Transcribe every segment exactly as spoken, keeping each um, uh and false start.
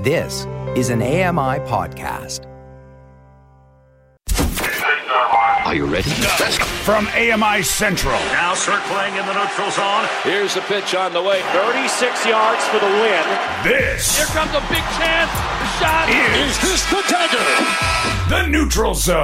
This is an A M I podcast. Are you ready? Let's go. From A M I Central. Now circling in the neutral zone. Here's the pitch on the way. thirty-six yards for the win. This. Here comes a big chance. The shot. Is, is this the dagger? The neutral zone.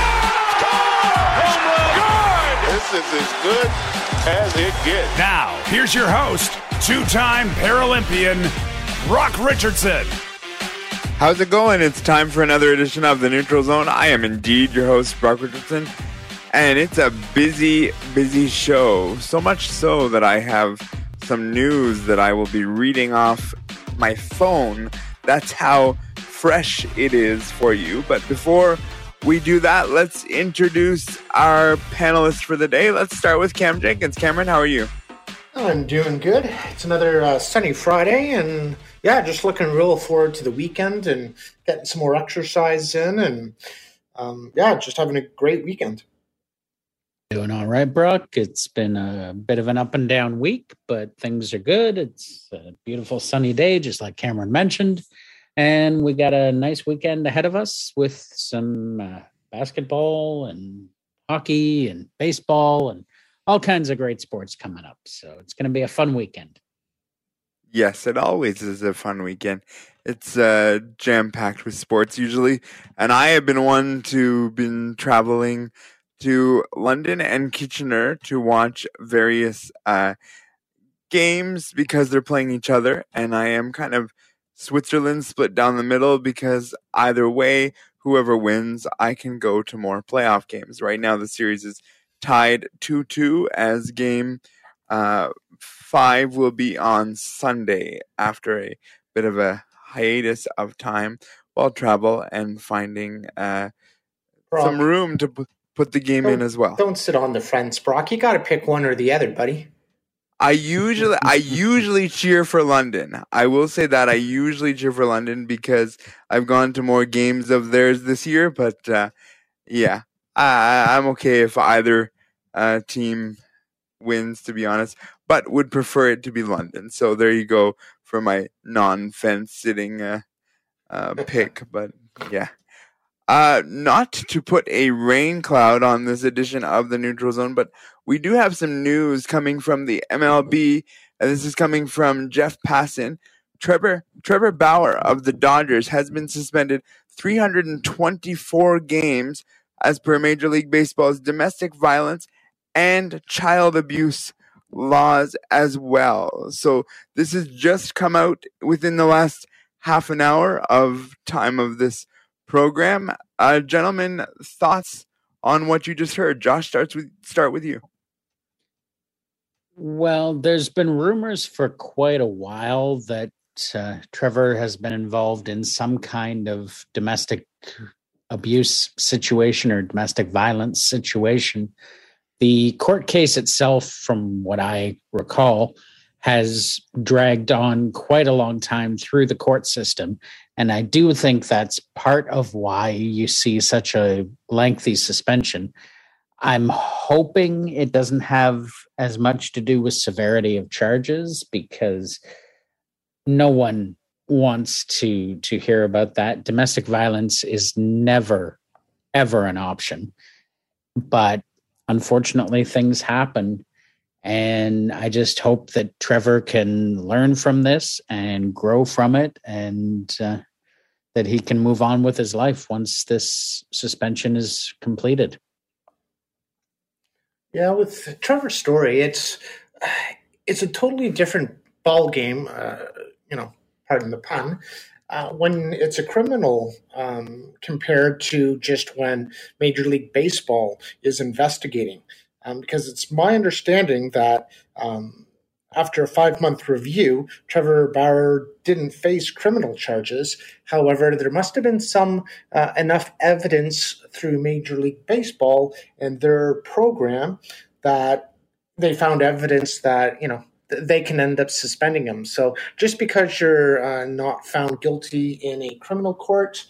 Home run. Good. This is as good as it gets. Now, here's your host, two-time Paralympian, Brock Richardson. How's it going? It's time for another edition of The Neutral Zone. I am indeed your host, Brock Richardson, and it's a busy, busy show. So much so that I have some news that I will be reading off my phone. That's how fresh it is for you. But before we do that, let's introduce our panelists for the day. Let's start with Cam Jenkins. Cameron, how are you? I'm doing good. It's another uh, sunny Friday, and yeah, just looking real forward to the weekend and getting some more exercise in, and um, yeah, just having a great weekend. Doing all right, Brock. It's been a bit of an up and down week, but things are good. It's a beautiful sunny day, just like Cameron mentioned, and we got a nice weekend ahead of us with some uh, basketball and hockey and baseball and all kinds of great sports coming up. So it's going to be a fun weekend. Yes, it always is a fun weekend. It's uh, jam-packed with sports usually. And I have been one to been traveling to London and Kitchener to watch various uh, games because they're playing each other. And I am kind of Switzerland split down the middle because either way, whoever wins, I can go to more playoff games. Right now the series is tied two two as game uh, five will be on Sunday after a bit of a hiatus of time while travel and finding uh, some room to p- put the game in as well. Don't sit on the fence, Brock. You got to pick one or the other, buddy. I usually I usually cheer for London. I will say that I usually cheer for London because I've gone to more games of theirs this year. But uh, yeah, I, I'm okay if either uh, team wins, to be honest, but would prefer it to be London. So there you go for my non-fence sitting uh, uh, pick. But yeah, uh, not to put a rain cloud on this edition of the Neutral Zone, but we do have some news coming from the M L B, and this is coming from Jeff Passan. Trevor Trevor Bauer of the Dodgers has been suspended three hundred twenty-four games as per Major League Baseball's domestic violence and child abuse laws as well. So this has just come out within the last half an hour of time of this program. Uh, gentlemen, thoughts on what you just heard? Josh, starts with start with you. Well, there's been rumors for quite a while that uh, Trevor has been involved in some kind of domestic abuse situation or domestic violence situation. The court case itself, from what I recall, has dragged on quite a long time through the court system. And I do think that's part of why you see such a lengthy suspension. I'm hoping it doesn't have as much to do with severity of charges, because no one wants to, to hear about that. Domestic violence is never, ever an option. But unfortunately, things happen. And I just hope that Trevor can learn from this and grow from it, and uh, that he can move on with his life once this suspension is completed. Yeah, with Trevor's story, it's it's a totally different ball game. Uh, you know, pardon the pun. Uh, when it's a criminal um, compared to just when Major League Baseball is investigating. Um, because it's my understanding that um, after a five-month review, Trevor Bauer didn't face criminal charges. However, there must have been some uh, enough evidence through Major League Baseball and their program that they found evidence that, you know, they can end up suspending him. So just because you're uh, not found guilty in a criminal court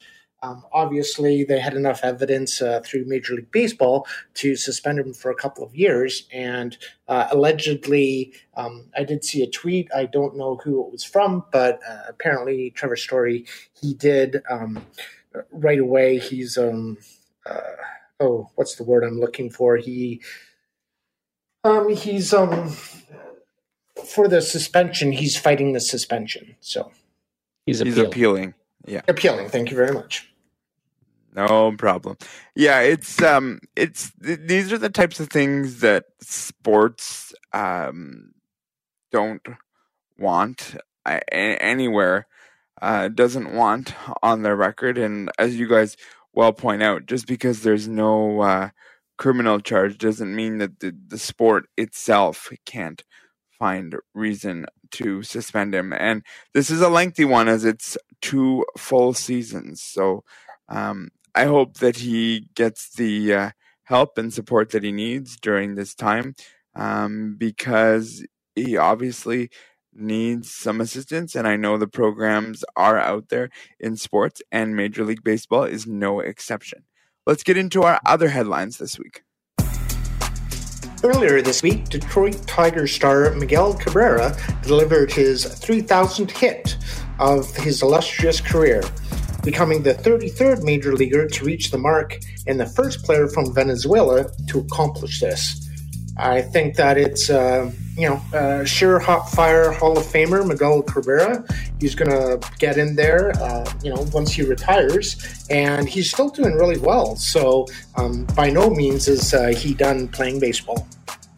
Um, obviously, they had enough evidence uh, through Major League Baseball to suspend him for a couple of years. And uh, allegedly, um, I did see a tweet. I don't know who it was from, but uh, apparently Trevor Story, he did um, right away. He's, um, uh, oh, what's the word I'm looking for? He, um, he's, um, for the suspension, he's fighting the suspension. So he's appealing. He's appealing. Yeah. Appealing. Thank you very much. No problem. Yeah, it's um, it's th- these are the types of things that sports um don't want uh, anywhere, uh, doesn't want on their record. And as you guys well point out, just because there's no uh, criminal charge doesn't mean that the, the sport itself can't find reason to suspend him. And this is a lengthy one, as it's two full seasons. So um, I hope that he gets the uh, help and support that he needs during this time, um, because he obviously needs some assistance. And I know the programs are out there in sports, and Major League Baseball is no exception. Let's get into our other headlines this week. Earlier this week, Detroit Tigers star Miguel Cabrera delivered his three thousandth hit of his illustrious career, becoming the thirty-third major leaguer to reach the mark and the first player from Venezuela to accomplish this. I think that it's, uh, you know, uh, sure hot fire Hall of Famer Miguel Cabrera. He's going to get in there, uh, you know, once he retires, and he's still doing really well. So um, by no means is uh, he done playing baseball.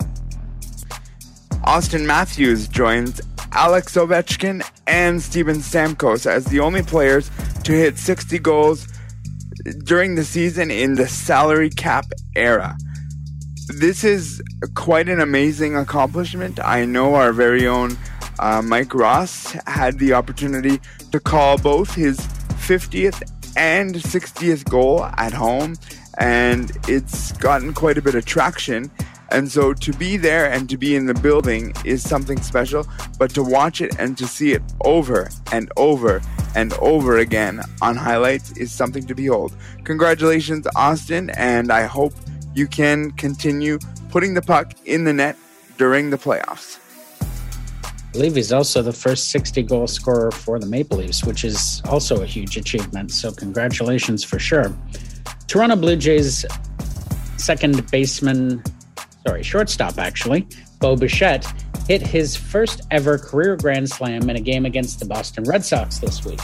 Austin Matthews joins Alex Ovechkin and Steven Stamkos as the only players to hit sixty goals during the season in the salary cap era. This is quite an amazing accomplishment. I know our very own uh, Mike Ross had the opportunity to call both his fiftieth and sixtieth goal at home, and it's gotten quite a bit of traction. And so to be there and to be in the building is something special, but to watch it and to see it over and over and over again on highlights is something to behold. Congratulations, Austin, and I hope you can continue putting the puck in the net during the playoffs. I believe he's also the first sixty-goal scorer for the Maple Leafs, which is also a huge achievement. So congratulations for sure. Toronto Blue Jays second baseman, sorry, shortstop actually, Bo Bichette, hit his first ever career grand slam in a game against the Boston Red Sox this week.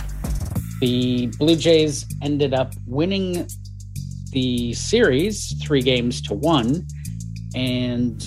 The Blue Jays ended up winning the series three games to one. And,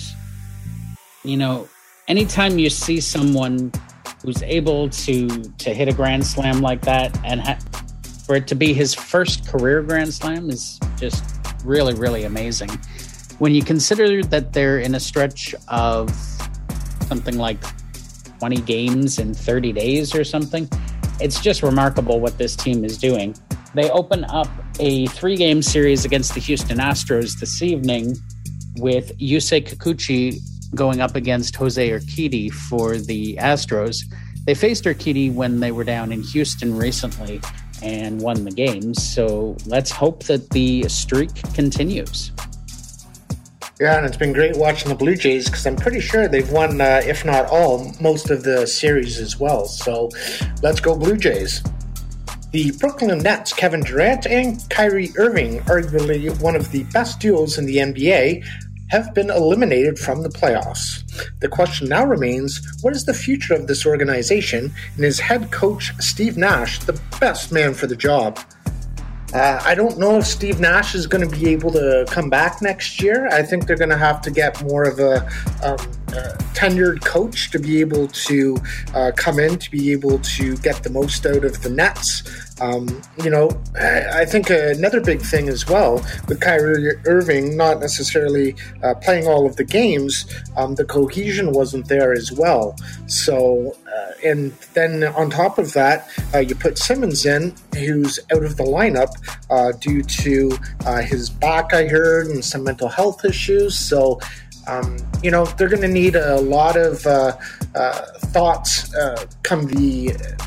you know, anytime you see someone who's able to to hit a grand slam like that, and ha- for it to be his first career grand slam is just really, really amazing. When you consider that they're in a stretch of something like twenty games in thirty days or something, it's just remarkable what this team is doing. They open up a three-game series against the Houston Astros this evening with Yusei Kikuchi going up against Jose Urquidy for the Astros. They faced Urquidy when they were down in Houston recently and won the game. So let's hope that the streak continues. Yeah, and it's been great watching the Blue Jays because I'm pretty sure they've won, uh, if not all, most of the series as well. So let's go Blue Jays. The Brooklyn Nets, Kevin Durant and Kyrie Irving, arguably one of the best duos in the N B A, have been eliminated from the playoffs. The question now remains, what is the future of this organization, and is head coach Steve Nash the best man for the job? Uh, I don't know if Steve Nash is going to be able to come back next year. I think they're going to have to get more of a, um, a tenured coach to be able to uh, come in, to be able to get the most out of the Nets. Um, you know, I, I think another big thing as well with Kyrie Irving not necessarily uh, playing all of the games, um, the cohesion wasn't there as well. So, uh, and then on top of that, uh, you put Simmons in, who's out of the lineup uh, due to uh, his back, I heard, and some mental health issues. So, um, you know, they're going to need a lot of uh, uh, thoughts uh, come the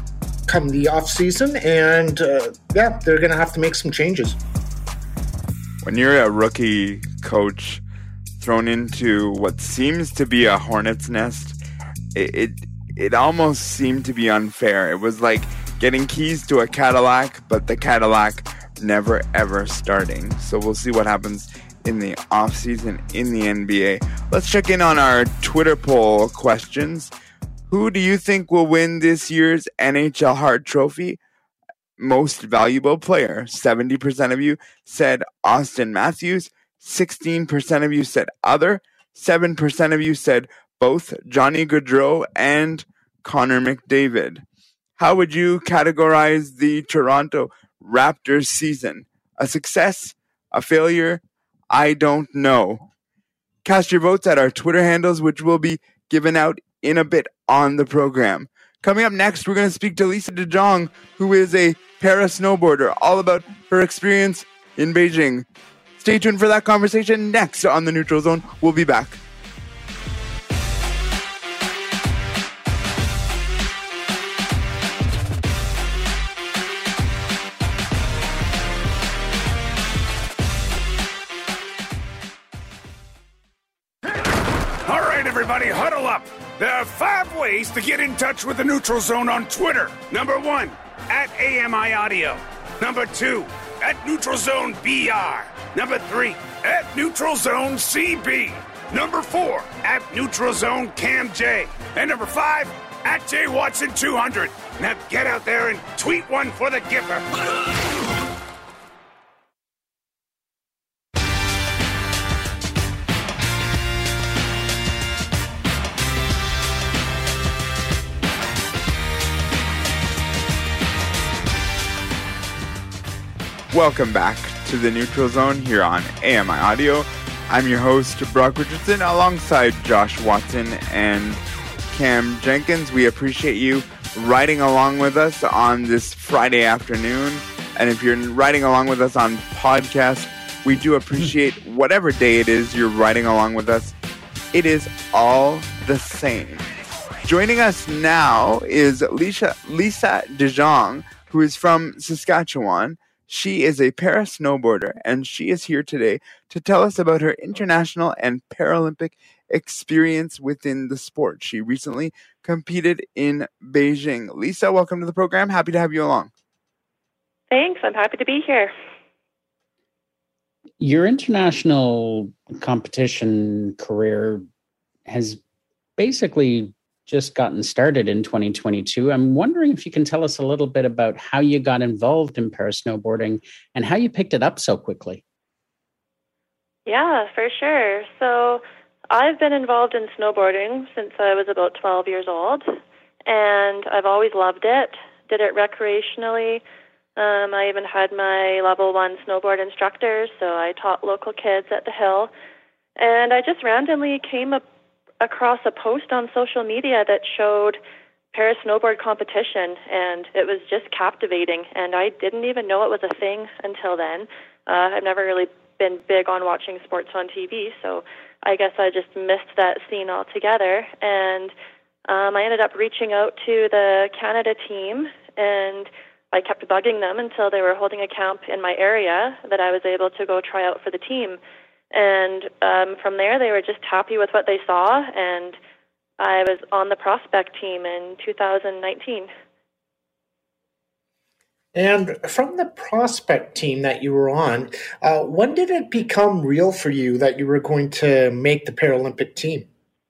come the off season, and uh, yeah, they're going to have to make some changes. When you're a rookie coach thrown into what seems to be a hornet's nest, it, it it almost seemed to be unfair. It was like getting keys to a Cadillac, but the Cadillac never ever starting. So we'll see what happens in the offseason in the N B A. Let's check in on our Twitter poll questions. Who do you think will win this year's N H L Hart Trophy? Most valuable player. seventy percent of you said Austin Matthews. sixteen percent of you said other. seven percent of you said both Johnny Gaudreau and Connor McDavid. How would you categorize the Toronto Raptors season? A success? A failure? I don't know. Cast your votes at our Twitter handles, which will be given out in a bit on the program. Coming up next, we're going to speak to Lisa DeJong, who is a para-snowboarder, all about her experience in Beijing. Stay tuned for that conversation next on The Neutral Zone. We'll be back. All right, everybody, huddle up. There are five ways to get in touch with The Neutral Zone on Twitter. Number one, at A M I Audio. Number two, at Neutral Zone B R. Number three, at Neutral Zone C B. Number four, at Neutral Zone Cam J. And number five, at J Watson two hundred. Now get out there and tweet one for the Gipper. Welcome back to the Neutral Zone here on A M I Audio. I'm your host, Brock Richardson, alongside Josh Watson and Cam Jenkins. We appreciate you riding along with us on this Friday afternoon. And if you're riding along with us on podcast, we do appreciate whatever day it is you're riding along with us. It is all the same. Joining us now is Lisa, Lisa DeJong, who is from Saskatchewan. She is a para-snowboarder, and she is here today to tell us about her international and Paralympic experience within the sport. She recently competed in Beijing. Lisa, welcome to the program. Happy to have you along. Thanks. I'm happy to be here. Your international competition career has basically just gotten started in twenty twenty-two. I'm wondering if you can tell us a little bit about how you got involved in para-snowboarding and how you picked it up so quickly. Yeah, for sure. So I've been involved in snowboarding since I was about twelve years old, and I've always loved it. Did it recreationally. Um, I even had my level one snowboard instructor, so I taught local kids at the hill. And I just randomly came up across a post on social media that showed para-snowboard competition, and it was just captivating, and I didn't even know it was a thing until then. Uh, I've never really been big on watching sports on T V, so I guess I just missed that scene altogether, and um, I ended up reaching out to the Canada team, and I kept bugging them until they were holding a camp in my area that I was able to go try out for the team. And um, from there, they were just happy with what they saw, and I was on the prospect team in two thousand nineteen. And from the prospect team that you were on, uh, when did it become real for you that you were going to make the Paralympic team?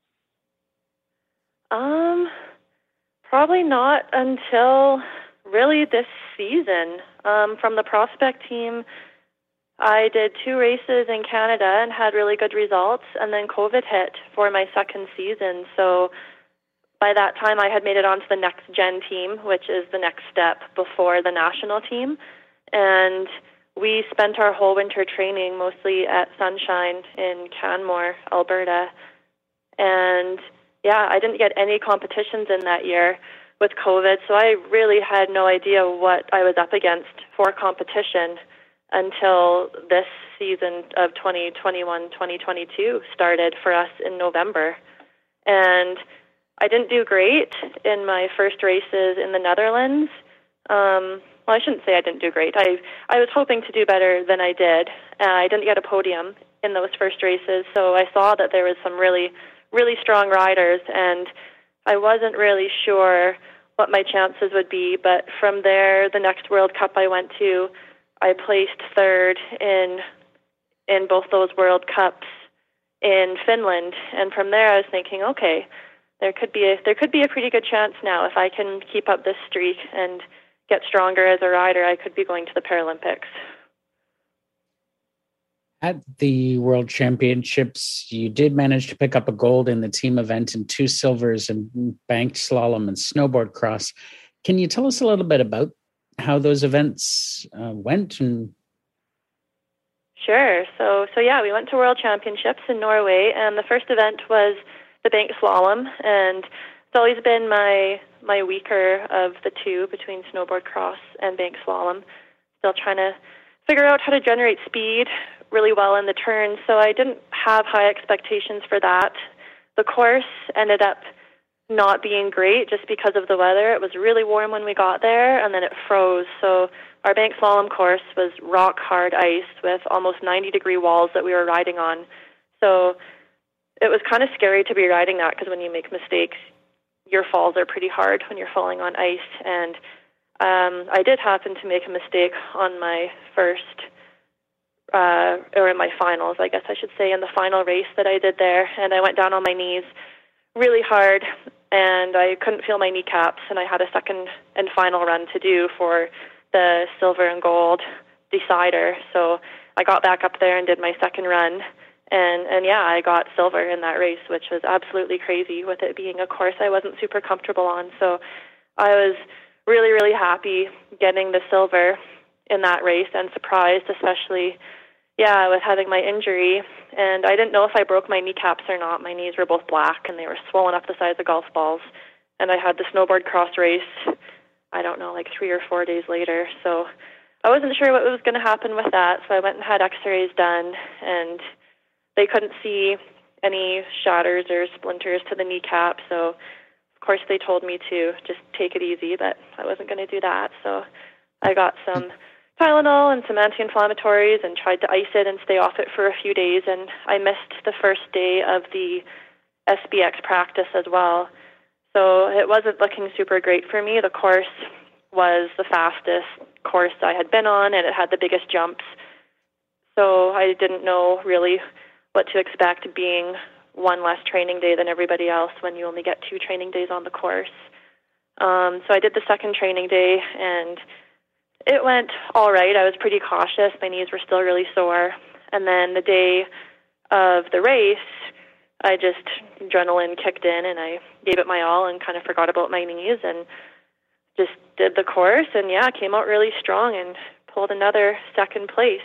Um, probably not until really this season. Um, from the prospect team, I did two races in Canada and had really good results, and then COVID hit for my second season. So by that time, I had made it onto the next gen team, which is the next step before the national team. And we spent our whole winter training mostly at Sunshine in Canmore, Alberta. And yeah, I didn't get any competitions in that year with COVID, so I really had no idea what I was up against for competition until this season of twenty twenty-one twenty twenty-two started for us in November. And I didn't do great in my first races in the Netherlands, Um, well, I shouldn't say I didn't do great. I I was hoping to do better than I did. Uh, I didn't get a podium in those first races, so I saw that there was some really, really strong riders, and I wasn't really sure what my chances would be. But from there, the next World Cup I went to, I placed third in in both those World Cups in Finland, and from there I was thinking, okay, there could be a, there could be a pretty good chance now if I can keep up this streak and get stronger as a rider, I could be going to the Paralympics. At the World Championships, you did manage to pick up a gold in the team event and two silvers in banked slalom and snowboard cross. Can you tell us a little bit about how those events uh, went? And Sure. So, so yeah, we went to World Championships in Norway, and the first event was the banked slalom, and it's always been my my weaker of the two between snowboard cross and banked slalom. Still trying to figure out how to generate speed really well in the turns, so I didn't have high expectations for that. The course ended up not being great just because of the weather. It was really warm when we got there, and then it froze. So our banked slalom course was rock-hard ice with almost ninety-degree walls that we were riding on. So it was kind of scary to be riding that because when you make mistakes, your falls are pretty hard when you're falling on ice. And um, I did happen to make a mistake on my first, uh, or in my finals, I guess I should say, in the final race that I did there. And I went down on my knees really hard, and I couldn't feel my kneecaps, and I had a second and final run to do for the silver and gold decider. So I got back up there and did my second run, and, and yeah, I got silver in that race, which was absolutely crazy with it being a course I wasn't super comfortable on. So I was really, really happy getting the silver in that race, and surprised, especially, yeah, with having my injury. And I didn't know if I broke my kneecaps or not. My knees were both black, and they were swollen up the size of golf balls. And I had the snowboard cross race, I don't know, like three or four days later. So I wasn't sure what was going to happen with that. So I went and had x-rays done, and they couldn't see any shatters or splinters to the kneecap. So, of course, they told me to just take it easy, but I wasn't going to do that. So I got some Tylenol and some anti-inflammatories and tried to ice it and stay off it for a few days. And I missed the first day of the S B X practice as well. So it wasn't looking super great for me. The course was the fastest course I had been on, and it had the biggest jumps. So I didn't know really what to expect, being one less training day than everybody else when you only get two training days on the course. Um, so I did the second training day, and it went all right. I was pretty cautious. My knees were still really sore. And then the day of the race, I just, adrenaline kicked in, and I gave it my all and kind of forgot about my knees and just did the course. And, yeah, came out really strong and pulled another second place.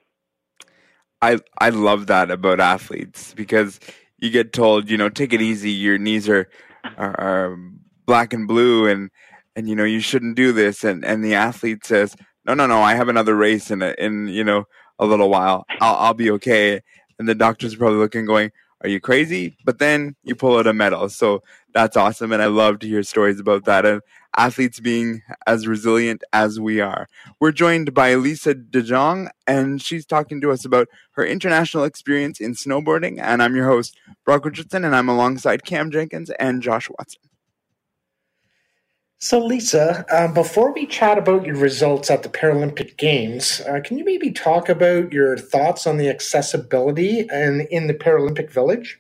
I I love that about athletes, because you get told, you know, take it easy. Your knees are are, are black and blue, and, and you know you shouldn't do this. And, and the athlete says, no, no, no, I have another race in a, in you know a little while. I'll I'll be okay. And the doctor's probably looking, going, are you crazy? But then you pull out a medal. So that's awesome. And I love to hear stories about that. And athletes being as resilient as we are. We're joined by Lisa De Jong, and she's talking to us about her international experience in snowboarding. And I'm your host, Brock Richardson, and I'm alongside Cam Jenkins and Josh Watson. So, Lisa, uh, before we chat about your results at the Paralympic Games, uh, can you maybe talk about your thoughts on the accessibility and in the Paralympic Village?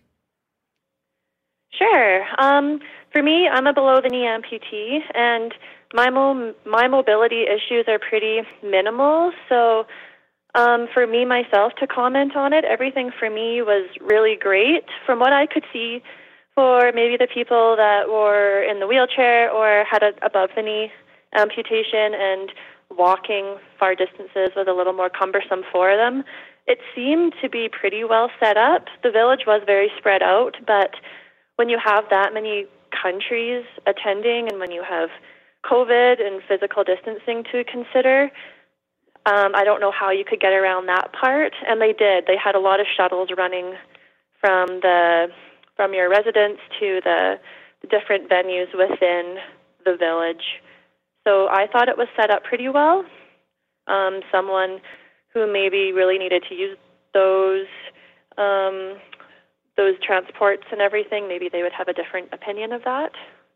Sure. Um, for me, I'm a below-the-knee amputee, and my mo- my mobility issues are pretty minimal. So um, for me, myself, to comment on it, everything for me was really great. From what I could see, for maybe the people that were in the wheelchair or had an above-the-knee amputation and walking far distances was a little more cumbersome for them, it seemed to be pretty well set up. The village was very spread out, but when you have that many countries attending and when you have COVID and physical distancing to consider, um, I don't know how you could get around that part. And they did. They had a lot of shuttles running from the from your residence to the, the different venues within the village. So I thought it was set up pretty well. Um, someone who maybe really needed to use those um, those transports and everything, maybe they would have a different opinion of that.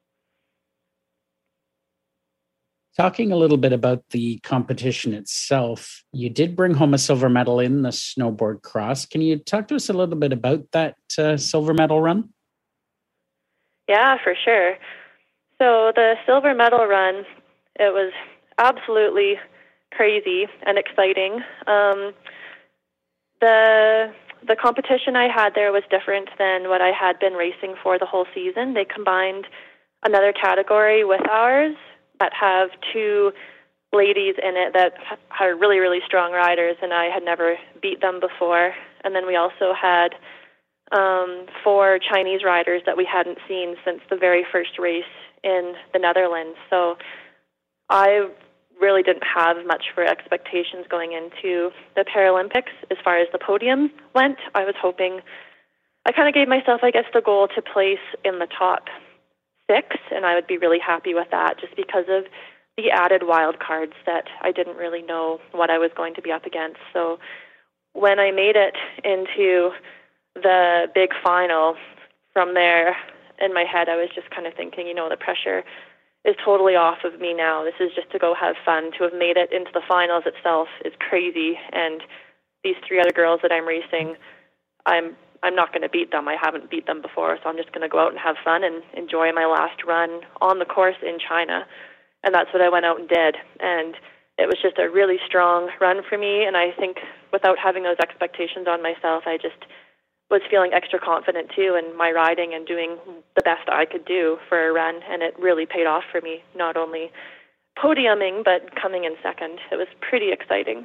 Talking a little bit about the competition itself, you did bring home a silver medal in the snowboard cross. Can you talk to us a little bit about that uh, silver medal run? Yeah, for sure. So the silver medal run, it was absolutely crazy and exciting. Um, the the competition I had there was different than what I had been racing for the whole season. They combined another category with ours that have two ladies in it that are really, really strong riders, and I had never beat them before. And then we also had um, four Chinese riders that we hadn't seen since the very first race in the Netherlands. So I really didn't have much for expectations going into the Paralympics as far as the podium went. I was hoping, I kind of gave myself, I guess, the goal to place in the top six, and I would be really happy with that just because of the added wild cards that I didn't really know what I was going to be up against. So when I made it into the big final, from there, in my head, I was just kind of thinking, you know, the pressure is totally off of me now. This is just to go have fun. To have made it into the finals itself is crazy, and these three other girls that I'm racing, I'm I'm not going to beat them. I haven't beat them before, so I'm just going to go out and have fun and enjoy my last run on the course in China. And that's what I went out and did. And it was just a really strong run for me, and I think without having those expectations on myself, I just was feeling extra confident too in my riding and doing the best I could do for a run, and it really paid off for me, not only podiuming, but coming in second. It was pretty exciting.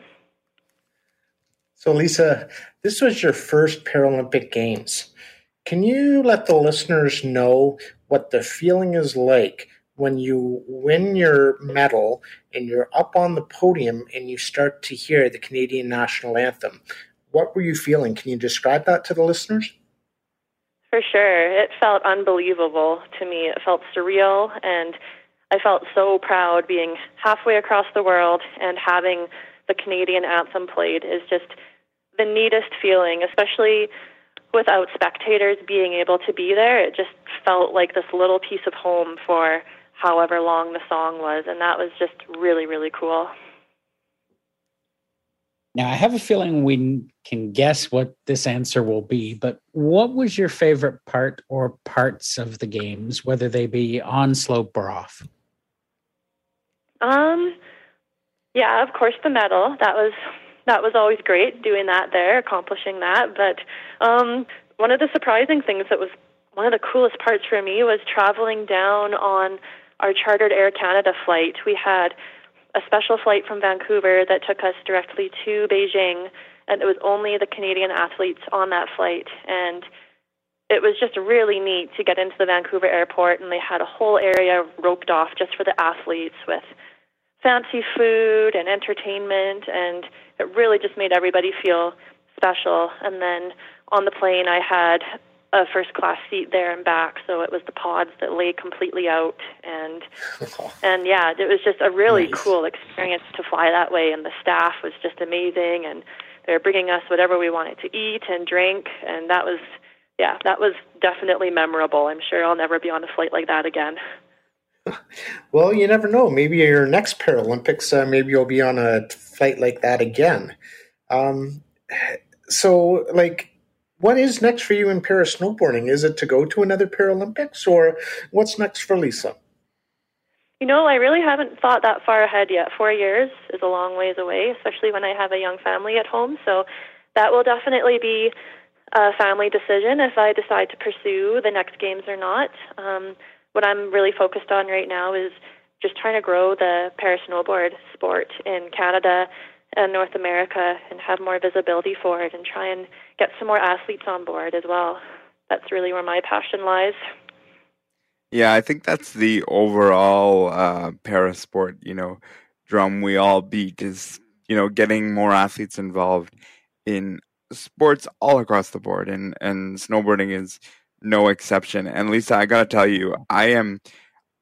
So, Lisa, this was your first Paralympic Games. Can you let the listeners know what the feeling is like when you win your medal and you're up on the podium and you start to hear the Canadian National Anthem? What were you feeling? Can you describe that to the listeners? For sure. It felt unbelievable to me. It felt surreal, and I felt so proud being halfway across the world and having the Canadian anthem played is just the neatest feeling, especially without spectators being able to be there. It just felt like this little piece of home for however long the song was, and that was just really, really cool. Now, I have a feeling we can guess what this answer will be, but what was your favorite part or parts of the games, whether they be on slope or off? Um, yeah, of course, the medal. That was that was always great, doing that there, accomplishing that. But um, one of the surprising things that was one of the coolest parts for me was traveling down on our chartered Air Canada flight. We had a special flight from Vancouver that took us directly to Beijing, and it was only the Canadian athletes on that flight. And it was just really neat to get into the Vancouver airport, and they had a whole area roped off just for the athletes with fancy food and entertainment, and it really just made everybody feel special. And then on the plane, I had a first-class seat there and back, so it was the pods that lay completely out, and and yeah, it was just a really nice. Cool experience to fly that way, and the staff was just amazing, and they were bringing us whatever we wanted to eat and drink, and that was, yeah, that was definitely memorable. I'm sure I'll never be on a flight like that again. Well, you never know. Maybe your next Paralympics, uh, maybe you'll be on a flight like that again. Um, so, like, what is next for you in para snowboarding? Is it to go to another Paralympics, or what's next for Lisa? You know, I really haven't thought that far ahead yet. Four years is a long ways away, especially when I have a young family at home. So that will definitely be a family decision if I decide to pursue the next games or not. Um, what I'm really focused on right now is just trying to grow the para snowboard sport in Canada and North America and have more visibility for it and try and get some more athletes on board as well. That's really where my passion lies. Yeah, I think that's the overall uh, para sport, you know, drum we all beat is, you know, getting more athletes involved in sports all across the board. And, and snowboarding is no exception. And Lisa, I got to tell you, I am,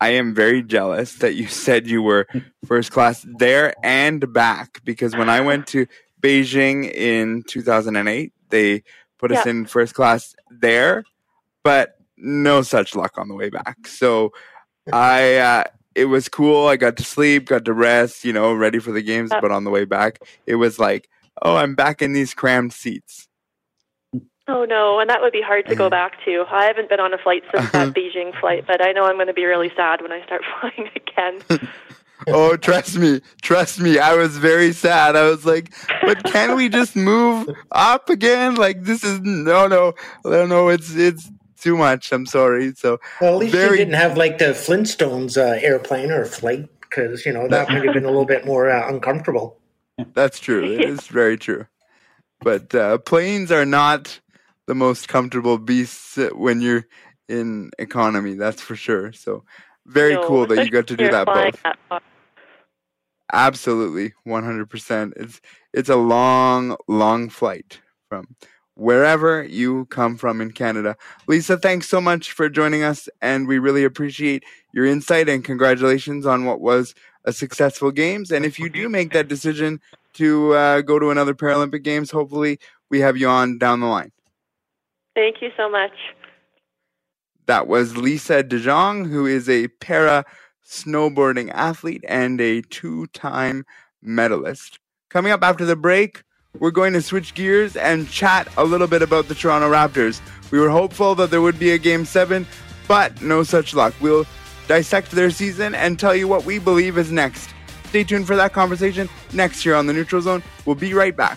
I am very jealous that you said you were first class there and back, because when I went to Beijing in two thousand eight, they put us Yeah. in first class there, but no such luck on the way back. So I, uh, it was cool. I got to sleep, got to rest, you know, ready for the games. Yeah. But on the way back, it was like, oh, I'm back in these crammed seats. Oh, no, and that would be hard to go back to. I haven't been on a flight since that Beijing flight, but I know I'm going to be really sad when I start flying again. Oh, trust me, trust me. I was very sad. I was like, but can we just move up again? Like, this is, no, no, no, no, it's, it's too much. I'm sorry. So, Well, at least very, you didn't have like the Flintstones uh, airplane or flight, because, you know, that might have been a little bit more uh, uncomfortable. That's true. It is very true. But uh, planes are not the most comfortable beasts when you're in economy. That's for sure. So, very No, cool that you got to do especially that when you're both. flying that far. Absolutely, one hundred percent. It's it's a long, long flight from wherever you come from in Canada. Lisa, thanks so much for joining us, and we really appreciate your insight, and congratulations on what was a successful games. And if you do make that decision to uh, go to another Paralympic Games, hopefully we have you on down the line. Thank you so much. That was Lisa De Jong, who is a para snowboarding athlete and a two-time medalist. Coming up after the break, we're going to switch gears and chat a little bit about the Toronto Raptors. We were hopeful that there would be a Game seven, but no such luck. We'll dissect their season and tell you what we believe is next. Stay tuned for that conversation next year on The Neutral Zone. We'll be right back.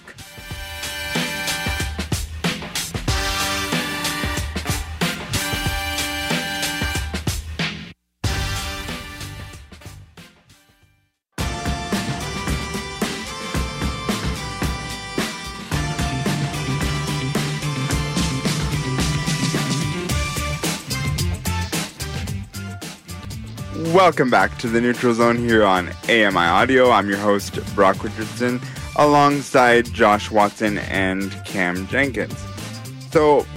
Welcome back to the Neutral Zone here on A M I Audio. I'm your host, Brock Richardson, alongside Josh Watson and Cam Jenkins. So,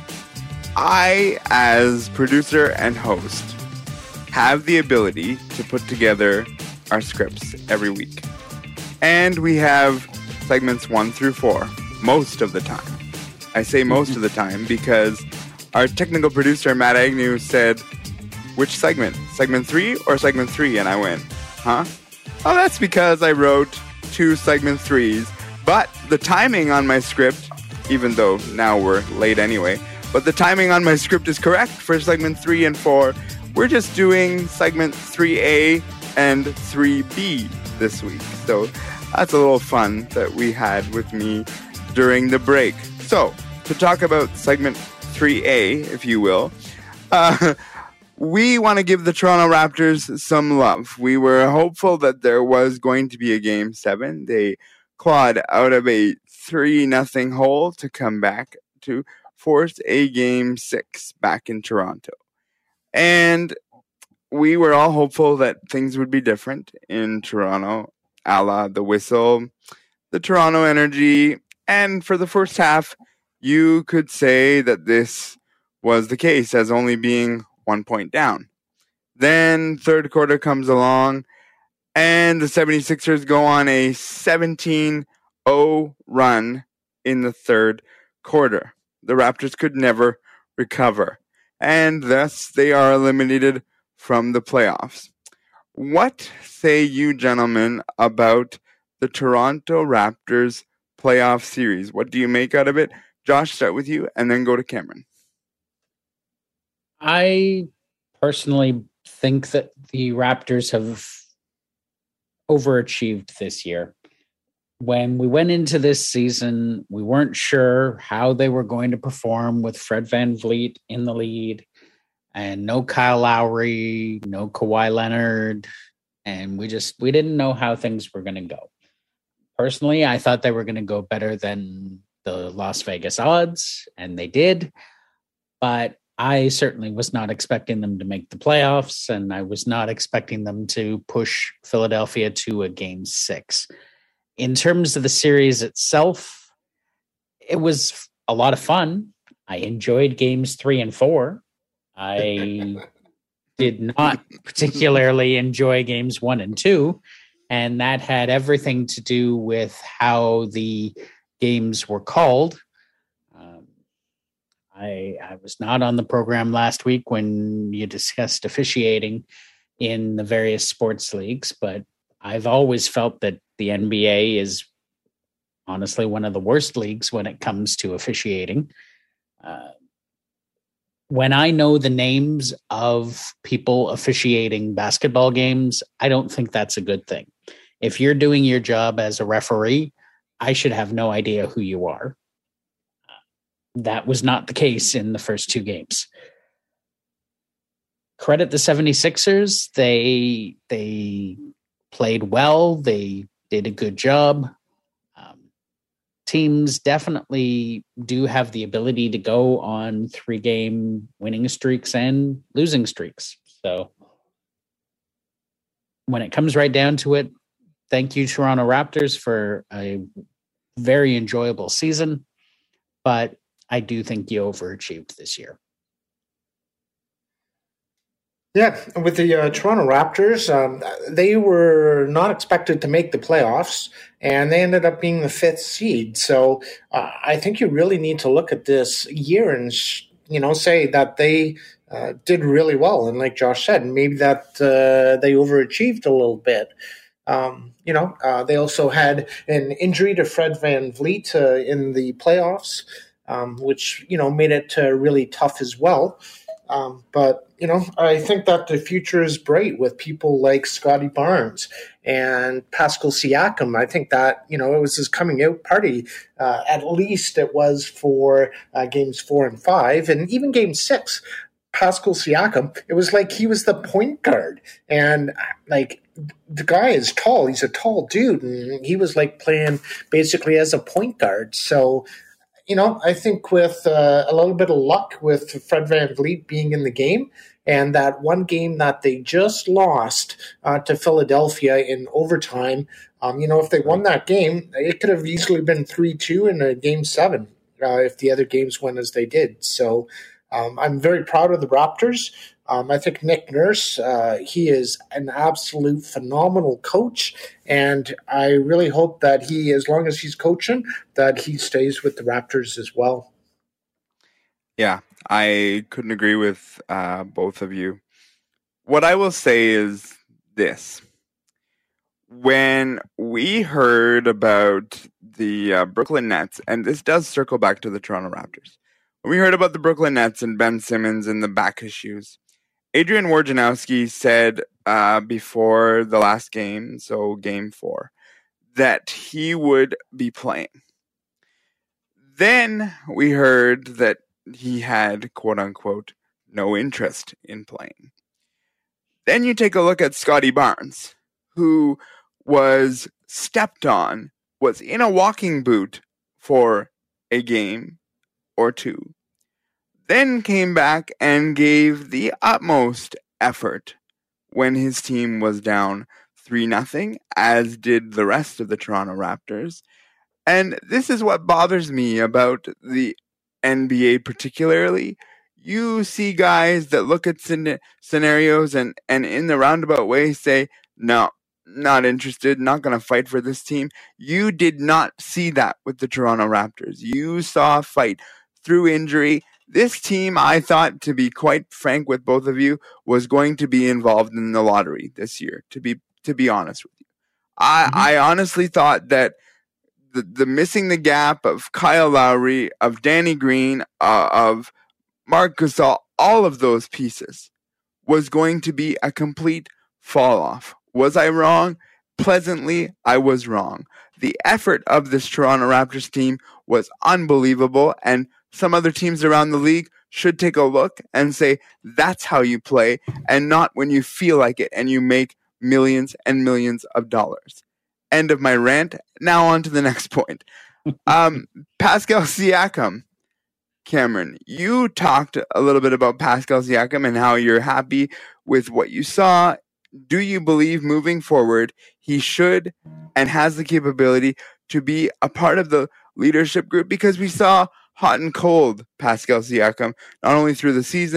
I, as producer and host, have the ability to put together our scripts every week. And we have segments one through four, most of the time. I say most of the time because our technical producer, Matt Agnew, said, which segment? Segment three or segment three? And I went, huh? Oh, that's because I wrote two segment threes. But the timing on my script, even though now we're late anyway, but the timing on my script is correct for segment three and four. We're just doing segment three A and three B this week. So that's a little fun that we had with me during the break. So to talk about segment three A, if you will, uh, we want to give the Toronto Raptors some love. We were hopeful that there was going to be a Game seven. They clawed out of a three nothing hole to come back to force a Game six back in Toronto. And we were all hopeful that things would be different in Toronto, a la the whistle, the Toronto energy. And for the first half, you could say that this was the case, as only being one point down. Then third quarter comes along, and the seventy-sixers go on a seventeen oh run in the third quarter. The Raptors could never recover, and thus they are eliminated from the playoffs. What say you, gentlemen, about the Toronto Raptors playoff series? What do you make out of it? Josh, start with you, and then go to Cameron. I personally think that the Raptors have overachieved this year. When we went into this season, we weren't sure how they were going to perform with Fred VanVleet in the lead and no Kyle Lowry, no Kawhi Leonard. And we just, we didn't know how things were going to go. Personally, I thought they were going to go better than the Las Vegas odds, and they did. But I certainly was not expecting them to make the playoffs, and I was not expecting them to push Philadelphia to a Game six. In terms of the series itself, it was a lot of fun. I enjoyed games three and four. I did not particularly enjoy games one and two. And that had everything to do with how the games were called. Um, I, I was not on the program last week when you discussed officiating in the various sports leagues, but I've always felt that the N B A is honestly one of the worst leagues when it comes to officiating. Uh, when I know the names of people officiating basketball games, I don't think that's a good thing. If you're doing your job as a referee, I should have no idea who you are. That was not the case in the first two games. Credit the seventy-sixers. They, they played well. They did a good job. Teams definitely do have the ability to go on three-game winning streaks and losing streaks. So when it comes right down to it, thank you, Toronto Raptors, for a very enjoyable season. But I do think you overachieved this year. Yeah, with the uh, Toronto Raptors, um, they were not expected to make the playoffs, and they ended up being the fifth seed. So uh, I think you really need to look at this year and, sh- you know, say that they uh, did really well. And like Josh said, maybe that uh, they overachieved a little bit. Um, you know, uh, they also had an injury to Fred VanVleet uh, in the playoffs, um, which, you know, made it uh, really tough as well. Um, but, you know, I think that the future is bright with people like Scotty Barnes and Pascal Siakam. I think that, you know, it was his coming out party. Uh, at least it was for uh, games four and five, and even game six. Pascal Siakam, it was like he was the point guard. And, like, the guy is tall. He's a tall dude. And he was, like, playing basically as a point guard. So, you know, I think with uh, a little bit of luck with Fred VanVleet being in the game and that one game that they just lost uh, to Philadelphia in overtime, um, you know, if they won that game, it could have easily been three two in a game seven uh, if the other games went as they did. So um, I'm very proud of the Raptors. Um, I think Nick Nurse, uh, he is an absolute phenomenal coach, and I really hope that he, as long as he's coaching, that he stays with the Raptors as well. Yeah, I couldn't agree with uh, both of you. What I will say is this. When we heard about the uh, Brooklyn Nets, and this does circle back to the Toronto Raptors, when we heard about the Brooklyn Nets and Ben Simmons and the back issues, Adrian Wojnarowski said uh, before the last game, so game four, that he would be playing. Then we heard that he had, quote unquote, no interest in playing. Then you take a look at Scotty Barnes, who was stepped on, was in a walking boot for a game or two, then came back and gave the utmost effort when his team was down three nothing, as did the rest of the Toronto Raptors. And this is what bothers me about the N B A particularly. You see guys that look at scen- scenarios and, and in the roundabout way say, no, not interested, not going to fight for this team. You did not see that with the Toronto Raptors. You saw a fight through injury. This team, I thought, to be quite frank with both of you, was going to be involved in the lottery this year, to be to be honest with you. I, mm-hmm. I honestly thought that the, the missing the gap of Kyle Lowry, of Danny Green, uh, of Marc Gasol, all of those pieces was going to be a complete fall off. Was I wrong? Pleasantly, I was wrong. The effort of this Toronto Raptors team was unbelievable, and some other teams around the league should take a look and say, that's how you play, and not when you feel like it and you make millions and millions of dollars. End of my rant. Now on to the next point. Um, Pascal Siakam. Cameron, you talked a little bit about Pascal Siakam and how you're happy with what you saw. Do you believe moving forward he should and has the capability to be a part of the leadership group? Because we saw hot and cold Pascal Siakam, not only through the season,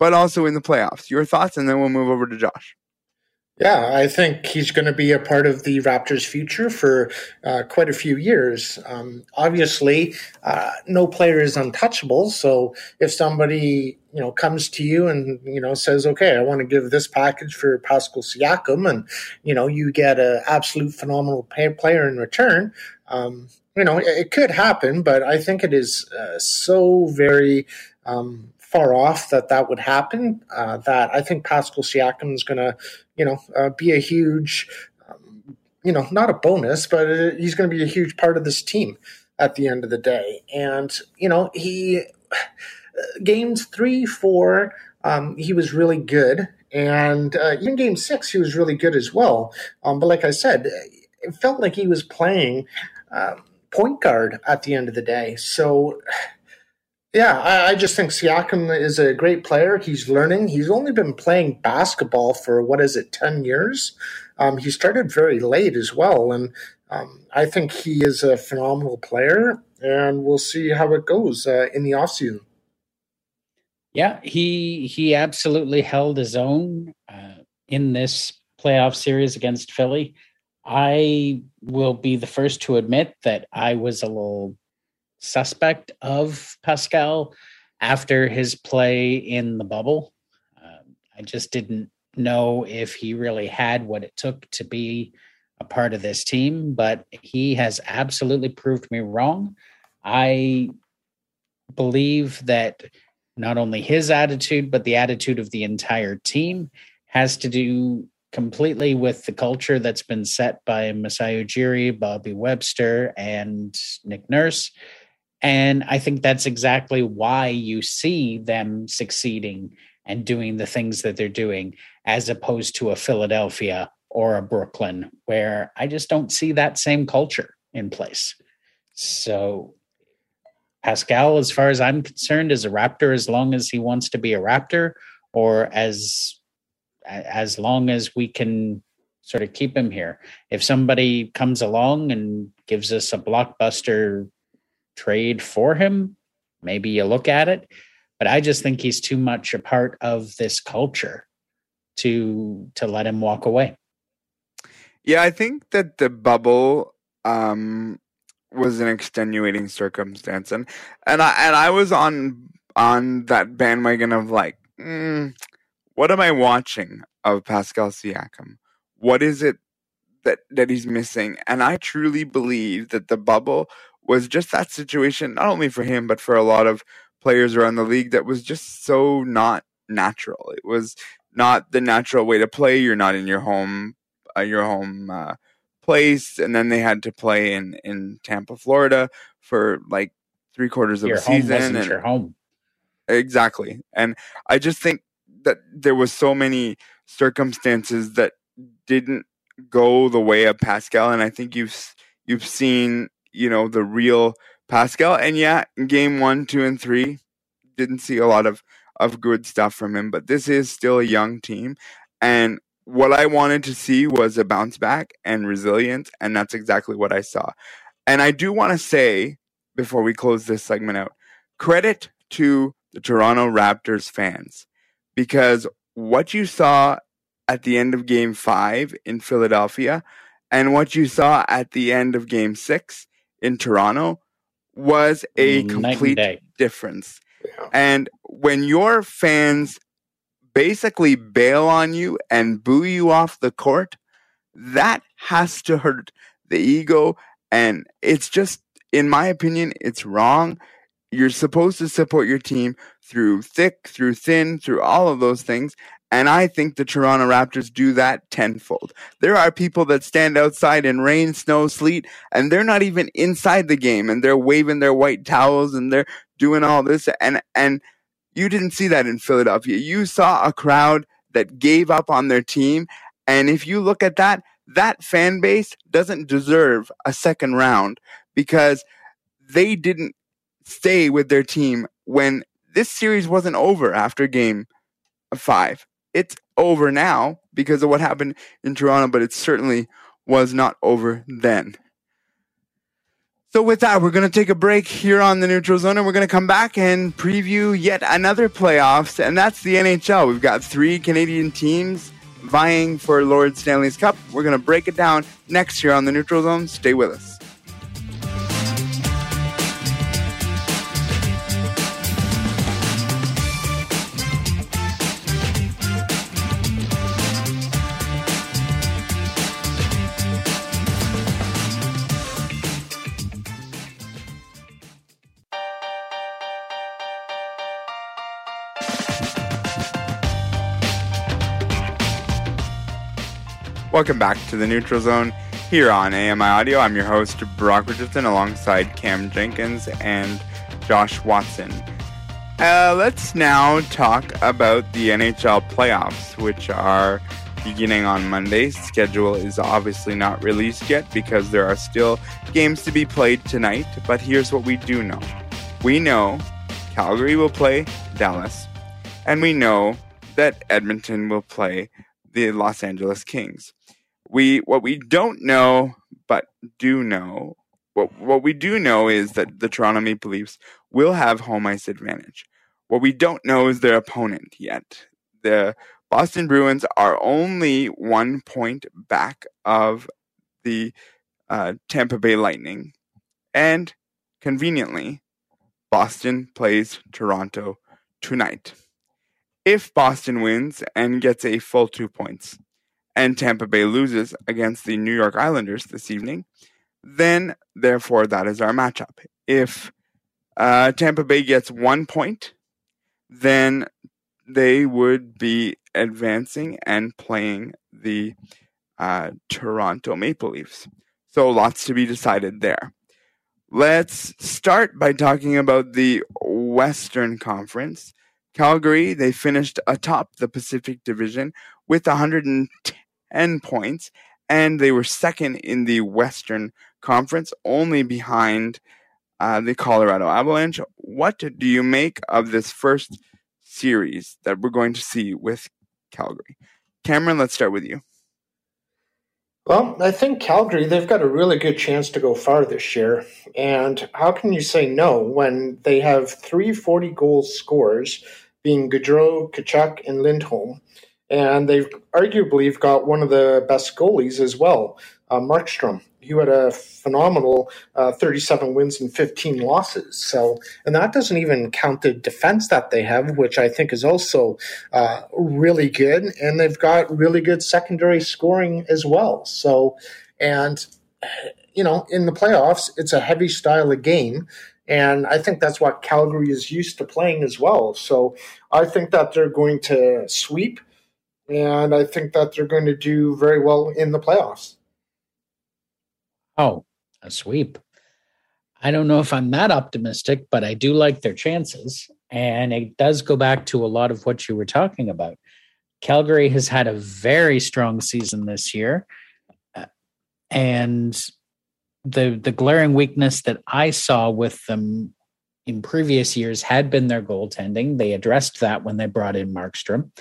but also in the playoffs. Your thoughts, and then we'll move over to Josh. Yeah, I think he's going to be a part of the Raptors' future for uh, quite a few years. Um, obviously, uh, no player is untouchable. So if somebody you know comes to you and you know says, "Okay, I want to give this package for Pascal Siakam," and you know you get an absolute phenomenal pay player in return, um, you know it, it could happen. But I think it is uh, so very. Um, far off that that would happen, uh, that I think Pascal Siakam is going to, you know, uh, be a huge, um, you know, not a bonus, but uh, he's going to be a huge part of this team at the end of the day. And, you know, he, games three, four, um, he was really good. And uh, even game six, he was really good as well. Um, but like I said, it felt like he was playing uh, point guard at the end of the day. So, Yeah, I, I just think Siakam is a great player. He's learning. He's only been playing basketball for, what is it, ten years? Um, he started very late as well, and um, I think he is a phenomenal player, and we'll see how it goes uh, in the offseason. Yeah, he he absolutely held his own uh, in this playoff series against Philly. I will be the first to admit that I was a little suspect of Pascal after his play in the bubble. Uh, I just didn't know if he really had what it took to be a part of this team, but he has absolutely proved me wrong. I believe that not only his attitude, but the attitude of the entire team has to do completely with the culture that's been set by Masai Ujiri, Bobby Webster, and Nick Nurse. And I think that's exactly why you see them succeeding and doing the things that they're doing, as opposed to a Philadelphia or a Brooklyn, where I just don't see that same culture in place. So Pascal, as far as I'm concerned, is a Raptor as long as he wants to be a Raptor, or as as long as we can sort of keep him here. If somebody comes along and gives us a blockbuster trade for him, maybe you look at it, but I just think he's too much a part of this culture to to let him walk away. Yeah, I think that the bubble um, was an extenuating circumstance, and and I and I was on on that bandwagon of like, mm, what am I watching of Pascal Siakam? What is it that that he's missing? And I truly believe that the bubble was just that situation, not only for him, but for a lot of players around the league, that was just so not natural. It was not the natural way to play. You're not in your home, uh, your home uh, place, and then they had to play in, in Tampa, Florida, for like three quarters of your the season. Home wasn't and your home. Exactly, and I just think that there was so many circumstances that didn't go the way of Pascal, and I think you've you've seen, you know, the real Pascal. And yeah, game one, two, and three, didn't see a lot of, of good stuff from him, but this is still a young team. And what I wanted to see was a bounce back and resilience, and that's exactly what I saw. And I do want to say, before we close this segment out, credit to the Toronto Raptors fans, because what you saw at the end of game five in Philadelphia and what you saw at the end of game six in Toronto was a complete difference. Yeah. And when your fans basically bail on you and boo you off the court, that has to hurt the ego. And it's just, in my opinion, it's wrong. You're supposed to support your team through thick, through thin, through all of those things. And I think the Toronto Raptors do that tenfold. There are people that stand outside in rain, snow, sleet, and they're not even inside the game, and they're waving their white towels, and they're doing all this. And and you didn't see that in Philadelphia. You saw a crowd that gave up on their team. And if you look at that, that fan base doesn't deserve a second round, because they didn't stay with their team when this series wasn't over after game five. It's over now because of what happened in Toronto, but it certainly was not over then. So with that, we're going to take a break here on the Neutral Zone, and we're going to come back and preview yet another playoffs, and that's the N H L. We've got three Canadian teams vying for Lord Stanley's Cup. We're going to break it down next year on the Neutral Zone. Stay with us. Welcome back to the Neutral Zone here on A M I Audio. I'm your host, Brock Richardson, alongside Cam Jenkins and Josh Watson. Uh, let's now talk about the N H L playoffs, which are beginning on Monday. Schedule is obviously not released yet because there are still games to be played tonight, but here's what we do know. We know Calgary will play Dallas, and we know that Edmonton will play the Los Angeles Kings. We what we don't know, but do know, what what we do know is that the Toronto Maple Leafs will have home ice advantage. What we don't know is their opponent yet. The Boston Bruins are only one point back of the uh, Tampa Bay Lightning, and conveniently, Boston plays Toronto tonight. If Boston wins and gets a full two points, and Tampa Bay loses against the New York Islanders this evening, then, therefore, that is our matchup. If uh, Tampa Bay gets one point, then they would be advancing and playing the uh, Toronto Maple Leafs. So lots to be decided there. Let's start by talking about the Western Conference. Calgary, they finished atop the Pacific Division with one hundred ten points, and they were second in the Western Conference, only behind uh, the Colorado Avalanche. What do you make of this first series that we're going to see with Calgary? Cameron, let's start with you. Well, I think Calgary, they've got a really good chance to go far this year. And how can you say no when they have three forty-goal scorers, being Gaudreau, Tkachuk, and Lindholm. And they've arguably got one of the best goalies as well, uh, Markstrom. He had a phenomenal uh, thirty-seven wins and fifteen losses. So, and that doesn't even count the defense that they have, which I think is also uh, really good. And they've got really good secondary scoring as well. So, and, you know, in the playoffs, it's a heavy style of game. And I think that's what Calgary is used to playing as well. So I think that they're going to sweep. And I think that they're going to do very well in the playoffs. Oh, a sweep. I don't know if I'm that optimistic, but I do like their chances. And it does go back to a lot of what you were talking about. Calgary has had a very strong season this year. And the the glaring weakness that I saw with them in previous years had been their goaltending. They addressed that when they brought in Markstrom.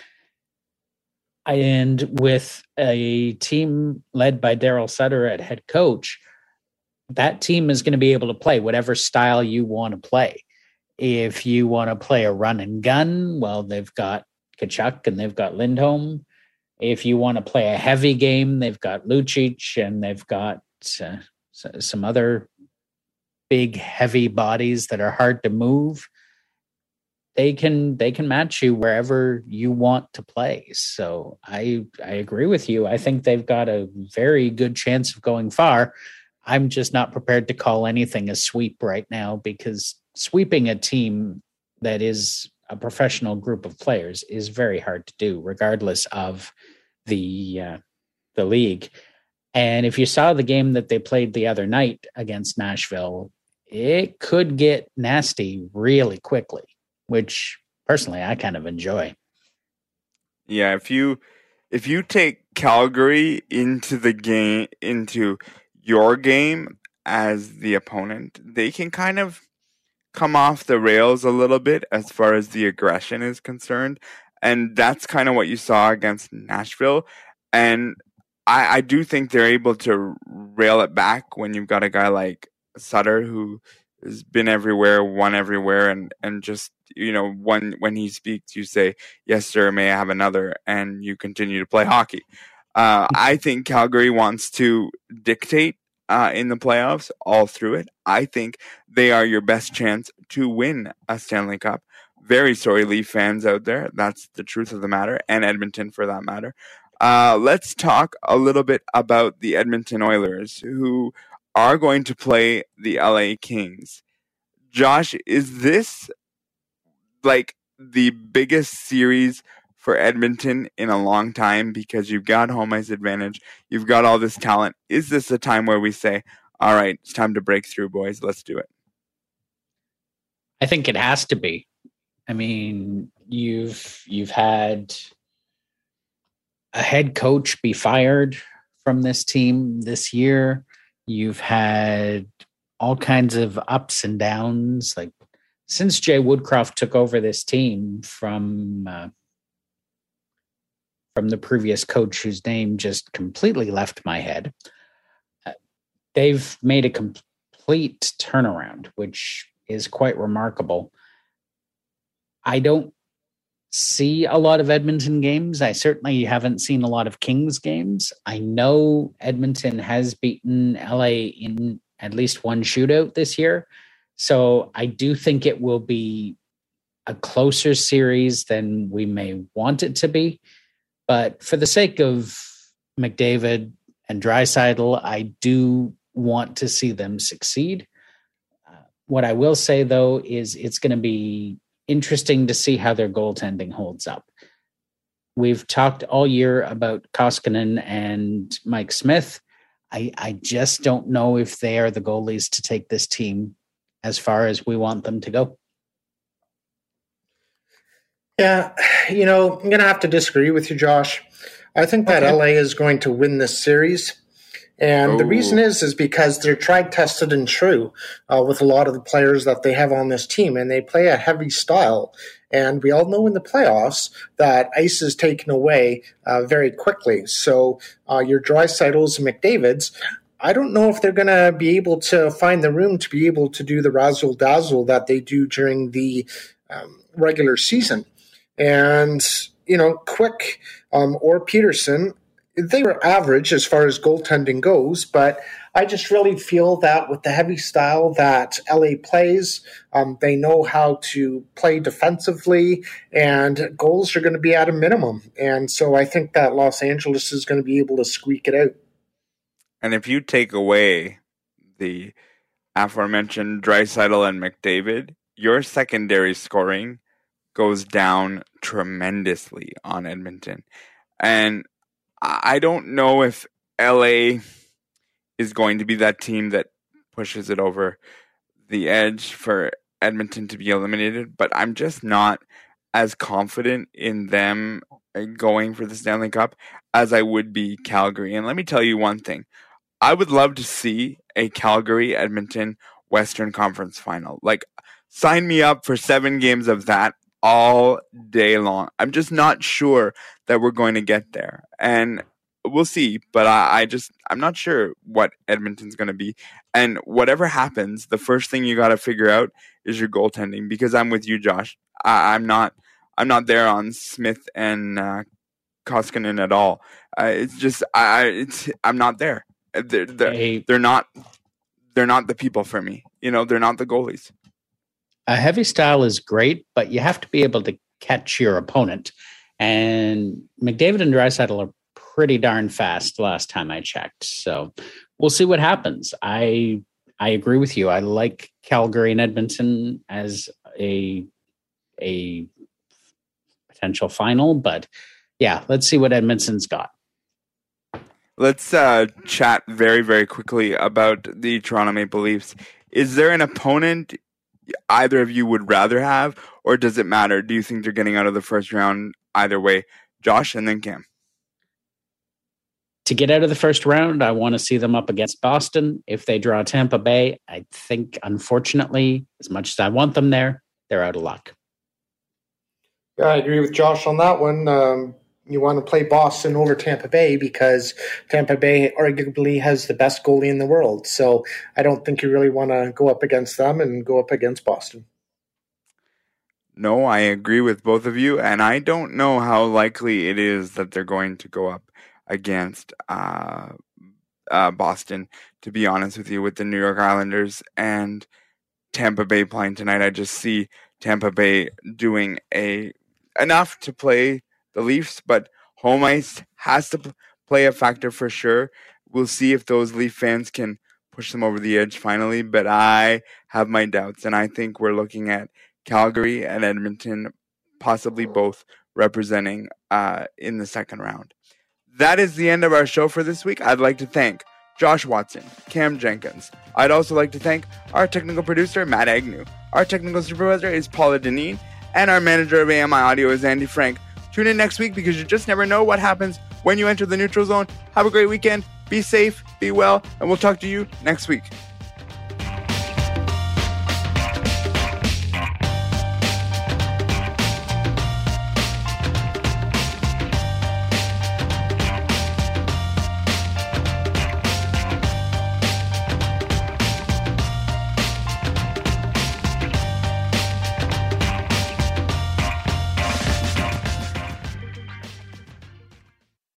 And with a team led by Daryl Sutter at head coach, that team is going to be able to play whatever style you want to play. If you want to play a run and gun, well, they've got Tkachuk and they've got Lindholm. If you want to play a heavy game, they've got Lucic and they've got uh, some other big, heavy bodies that are hard to move. They can they can match you wherever you want to play. So I I agree with you. I think they've got a very good chance of going far. I'm just not prepared to call anything a sweep right now, because sweeping a team that is a professional group of players is very hard to do, regardless of the uh, the league. And if you saw the game that they played the other night against Nashville, it could get nasty really quickly, which personally I kind of enjoy. Yeah, if you if you take Calgary into the game, into your game as the opponent, they can kind of come off the rails a little bit as far as the aggression is concerned. And that's kind of what you saw against Nashville. And I, I do think they're able to rail it back when you've got a guy like Sutter, who has been everywhere, won everywhere, and, and just, you know, when, when he speaks, you say, yes, sir, may I have another? And you continue to play hockey. Uh, I think Calgary wants to dictate uh, in the playoffs all through it. I think they are your best chance to win a Stanley Cup. Very sorry, Leaf fans out there. That's the truth of the matter, and Edmonton for that matter. Uh, let's talk a little bit about the Edmonton Oilers, who are going to play the L A Kings. Josh, is this like the biggest series for Edmonton in a long time? Because you've got home ice advantage, you've got all this talent. Is this a time where we say, all right, it's time to break through, boys, let's do it? I think it has to be. I mean, you've you've had a head coach be fired from this team this year. You've had all kinds of ups and downs. Like since Jay Woodcroft took over this team from uh, from the previous coach, whose name just completely left my head, uh, they've made a complete turnaround, which is quite remarkable. I don't see a lot of Edmonton games. I certainly haven't seen a lot of Kings games. I know Edmonton has beaten L A in at least one shootout this year. So I do think it will be a closer series than we may want it to be. But for the sake of McDavid and Draisaitl, I do want to see them succeed. Uh, what I will say, though, is it's going to be interesting to see how their goaltending holds up. We've talked all year about Koskinen and Mike Smith. I, I just don't know if they are the goalies to take this team as far as we want them to go. Yeah, you know, I'm going to have to disagree with you, Josh. I think that okay. L A is going to win this series. And oh. the reason is, is because they're tried, tested, and true uh, with a lot of the players that they have on this team. And they play a heavy style. And we all know in the playoffs that ice is taken away uh, very quickly. So uh, your Draisaitl's and McDavid's, I don't know if they're going to be able to find the room to be able to do the razzle-dazzle that they do during the um, regular season. And, you know, Quick um, or Peterson, they were average as far as goaltending goes, but I just really feel that with the heavy style that L A plays, um, they know how to play defensively, and goals are going to be at a minimum. And so I think that Los Angeles is going to be able to squeak it out. And if you take away the aforementioned Draisaitl and McDavid, your secondary scoring goes down tremendously on Edmonton. And I don't know if L A is going to be that team that pushes it over the edge for Edmonton to be eliminated, but I'm just not as confident in them going for the Stanley Cup as I would be Calgary. And let me tell you one thing. I would love to see a Calgary-Edmonton Western Conference final. Like, sign me up for seven games of that all day long. I'm just not sure that we're going to get there. And we'll see, but I, I just, I'm not sure what Edmonton's going to be. And whatever happens, the first thing you got to figure out is your goaltending, because I'm with you, Josh. I, I'm not, I'm not there on Smith and uh, Koskinen at all. Uh, it's just, I, it's, I'm not there. They're, they're, hey. they're not, they're not the people for me. You know, they're not the goalies. A heavy style is great, but you have to be able to catch your opponent. And McDavid and Draisaitl are pretty darn fast last time I checked. So we'll see what happens. I I agree with you. I like Calgary and Edmonton as a a potential final, but yeah, let's see what Edmonton's got. Let's uh, chat very, very quickly about the Toronto Maple Leafs. Is there an opponent either of you would rather have, or does it matter? Do you think they're getting out of the first round either way? Josh, and then Cam. To get out of the first round, I want to see them up against Boston. If they draw Tampa Bay, I think, unfortunately, as much as I want them there, they're out of luck. Yeah, I agree with Josh on that one. Um, you want to play Boston over Tampa Bay because Tampa Bay arguably has the best goalie in the world. So I don't think you really want to go up against them and go up against Boston. No, I agree with both of you, and I don't know how likely it is that they're going to go up against uh, uh, Boston, to be honest with you, with the New York Islanders and Tampa Bay playing tonight. I just see Tampa Bay doing a enough to play the Leafs, but home ice has to p- play a factor for sure. We'll see if those Leaf fans can push them over the edge finally, but I have my doubts, and I think we're looking at Calgary and Edmonton, possibly both representing uh, in the second round. That is the end of our show for this week. I'd like to thank Josh Watson, Cam Jenkins. I'd also like to thank our technical producer, Matt Agnew. Our technical supervisor is Paula Deneen, and our manager of A M I Audio is Andy Frank. Tune in next week because you just never know what happens when you enter the neutral zone. Have a great weekend. Be safe, be well, and we'll talk to you next week.